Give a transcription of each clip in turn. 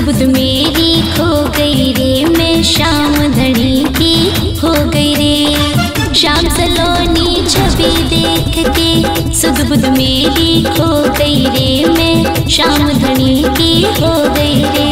बुध मेरी खो गई रे, मैं शाम धनी की हो गई रे। शाम सलोनी छवि देख के सुध बुध मेरी खो गई रे, मैं शाम धनी की हो गई रे।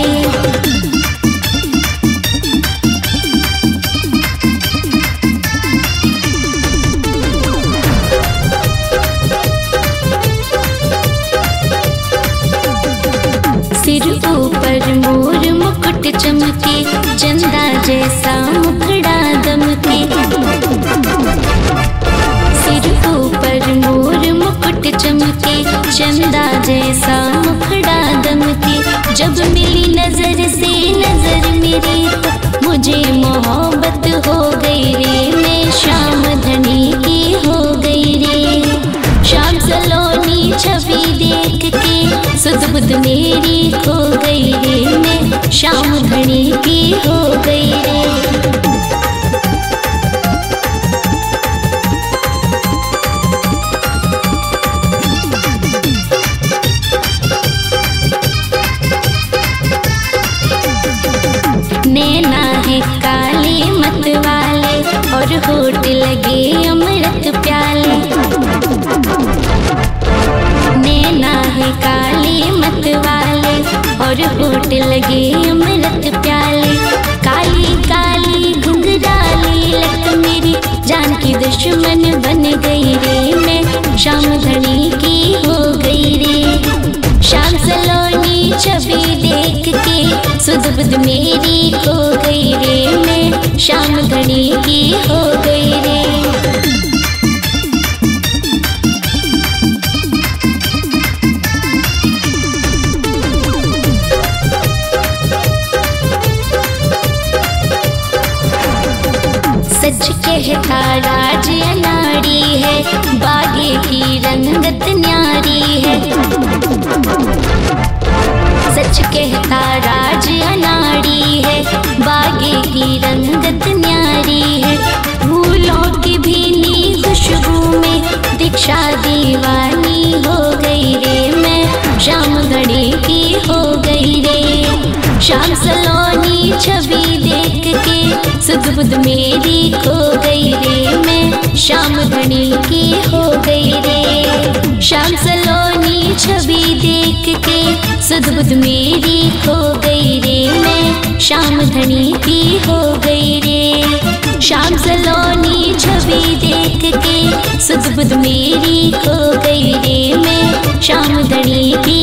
सिर ऊपर मोर मुकुट चमके, चंदा जैसा मुखड़ा दमके। सिर ऊपर मोर मुकुट चमके, चंदा जैसा मुखड़ा दमके। जब मिली नजर से नजर मेरी, तो मुझे मोहब्बत हो गई रे, मैं शाम धनी की हो गई रे। शाम सलोनी छवि देख के सुध बुध मेरी खो गई रे, मैं शाम धनी की हो गई रे। नैना है काले मत वाले, और होठ लगे अमृत प्याले। नैना है काले मत वाले, और होठ लगे अमृत प्याले। काली काली घुंघराली लट मेरी जान की दुश्मन बन गई रे, मैं शाम धनी की हो गई रे। शाम सलोनी छवि देख के सुध बुध मेरी खो गई रे, मैं शाम धनी की हो गई रे। सच कहता राज अनाड़ी है, बागे की रंगत न्यारी है। सच कहता राज अनाड़ी है, बागे की रंगत न्यारी है। फूलों की भीनी खुशबू में दीक्षा दीवानी हो गई रे, मैं शाम धनी की हो गई रे। शाम सलोनी छवि देख के सुध बुध मेरी खो गई रे, मैं शाम धनी की हो गई रे। शाम सलोनी छवि देख के सुध बुध मेरी खो गई रे, मैं शाम धनी की हो गई रे। शाम सलोनी छवि देख के सुध बुध मेरी खो गई रे, मैं शाम धनी की